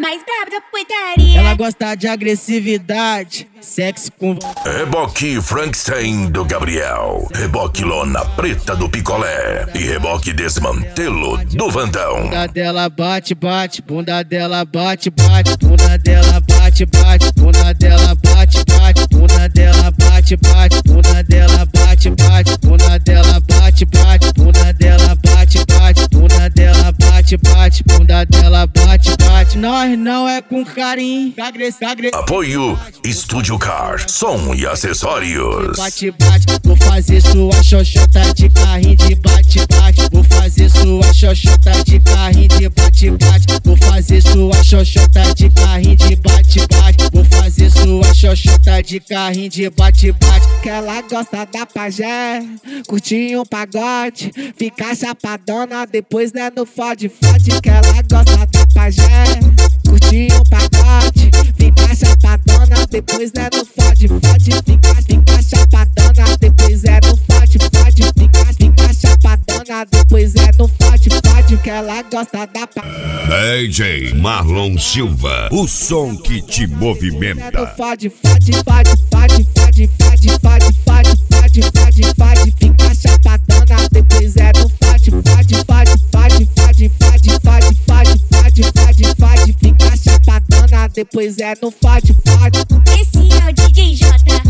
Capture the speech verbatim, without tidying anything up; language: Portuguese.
mais braba da putaria. Ela gosta de agressividade, sexo com... Reboque Frankenstein do Gabriel, reboque lona preta do Picolé e reboque desmantelo do Vandão. Bunda dela bate, bate, bunda dela bate, bate, bunda dela bate, bate, bunda dela bate, bate, bunda dela bate, bate, bunda dela bate, bate, bunda dela bate, bate, bunda dela bate, bate, bunda dela bate, bate, bunda dela bate, bate. Nós não é com carinho, agres, agres. Apoio Estúdio Car, som e acessórios. Bate, bate, vou fazer sua xoxota de carrinho de bate, bate. Vou fazer sua xoxota de carrinho de bate, bate. Vou fazer sua xoxota de carrinho de bate, bate. Vou fazer sua xoxota de carrinho de bate, bate. Que ela gosta da pajé, curtir um pagode, ficar chapadona, depois né no fode, fode. Que ela gosta da pajé, curtir um pagode, ficar chapadona, depois né no fode, fode. Ficar, ficar chapadona, depois é no fode, fode. Ficar, ficar chapadona, depois é no fode, fode. Que ela gosta da pajé. D J Marlon Silva, o som que te movimenta. Fode, fode, fode, fode, fode, fode, fode, fode, fode, fode, fode. Ficar chapadona, depois é no fode, fode, fode, fode, fode, fode, fode, fode, fode, fode, fode. Ficar chapadona, depois é no fode, fode. Esse é o D J J.